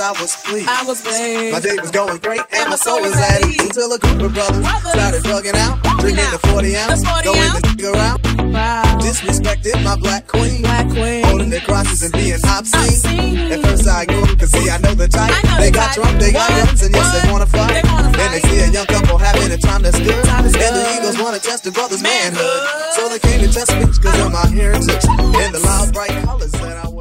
I was pleased. My day was going great and my soul was at ease until a group of brothers started bugging out, drinking the 40 ounce, going to dig around. Disrespected my black queen, holding their crosses and being obscene. At first I ignored, cause see I know the type. They got drunk, they got guns, and yes they wanna fight. Then they see a young couple having a time that's good, and the Eagles wanna test the brother's manhood. So they came to test me, cause of my heritage and the loud bright colors that I